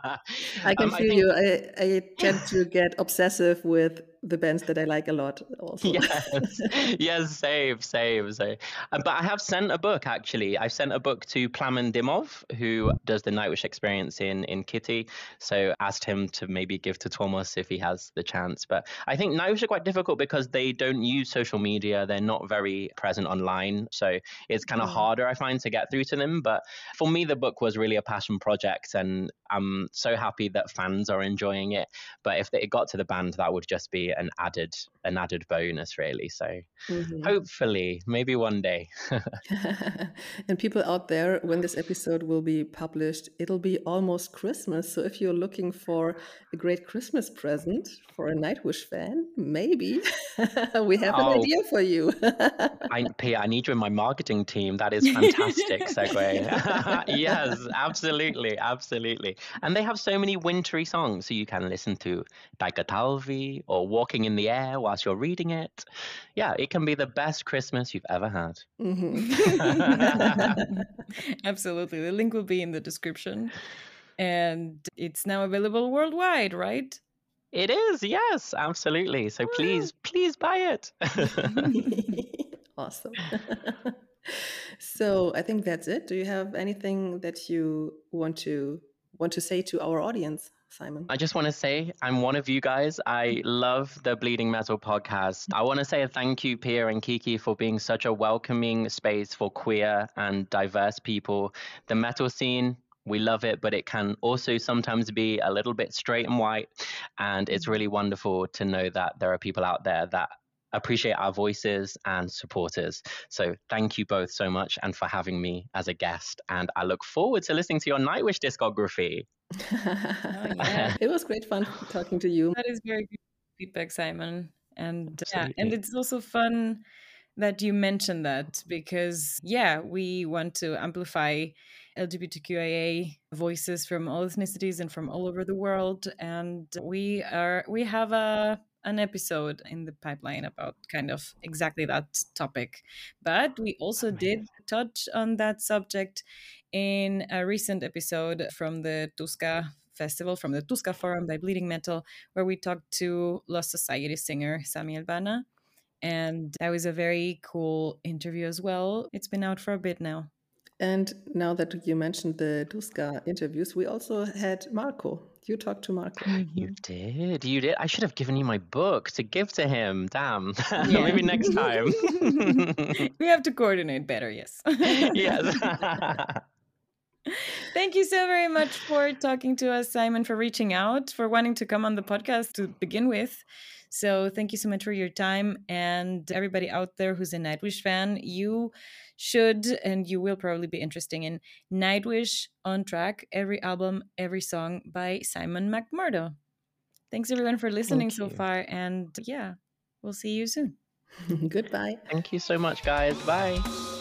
I can Um, I feel think- you. I, I tend to get obsessive with the bands that I like a lot also. Yes, yes, save, save, save. Um, but I have sent a book, actually. I've sent a book to Plamen Dimov, who does the Nightwish experience in, in Kitty. So asked him to maybe give to Thomas if he has the chance. But I think Nightwish are quite difficult because they don't use social media. They're not very present online. So it's kind of Mm. harder, I find, to get through to them. But for me, the book was really a passion project. And I'm so happy that fans are enjoying it. But if it got to the band, that would just be an added an added bonus, really. So Mhm. hopefully, maybe one day. And people out there, when this episode will be published, it'll be almost Christmas. So if you're looking for a great Christmas present for a Nightwish fan, maybe we have an Oh. idea for you. I, Pia, I need you in my marketing team. That is fantastic segue. Yes, absolutely, absolutely. And they have so many wintry songs, so you can listen to Taika Talvi or Walking in the Air whilst you're reading it. Yeah, it can be the best Christmas you've ever had. Mhm. Absolutely. The link will be in the description. And it's now available worldwide, right? It is, yes, absolutely. So please, please buy it. Awesome. So I think that's it. Do you have anything that you want to want to say to our audience, Simon? I just want to say I'm one of you guys. I love the Bleeding Metal podcast. I want to say a thank you, Pia and Kiki, for being such a welcoming space for queer and diverse people. The metal scene, we love it, but it can also sometimes be a little bit straight and white. And it's really wonderful to know that there are people out there that appreciate our voices and support us. So thank you both so much and for having me as a guest. And I look forward to listening to your Nightwish discography. yeah. It was great fun talking to you. That is very good feedback, Simon. And yeah, and Absolutely. it's also fun that you mentioned that because yeah, we want to amplify L G B T Q I A voices from all ethnicities and from all over the world. And we are we have a an episode in the pipeline about kind of exactly that topic. But we also did touch on that subject in a recent episode from the Tuska Festival, from the Tuska Forum by Bleeding Metal, where we talked to Lost Society singer Sami Albana. And that was a very cool interview as well. It's been out for a bit now. And now that you mentioned the Tuska interviews, we also had Marco. You talked to Marco. You did. You did. I should have given you my book to give to him. Damn. Yeah. Maybe next time. We have to coordinate better, yes. Yes. Thank you so very much for talking to us, Simon, for reaching out, for wanting to come on the podcast to begin with. So thank you so much for your time. And everybody out there who's a Nightwish fan, you should and you will probably be interested in Nightwish on Track, every album, every song by Simon McMurdo. Thanks everyone for listening so far. And yeah, we'll see you soon. Goodbye. Thank you so much, guys. Bye.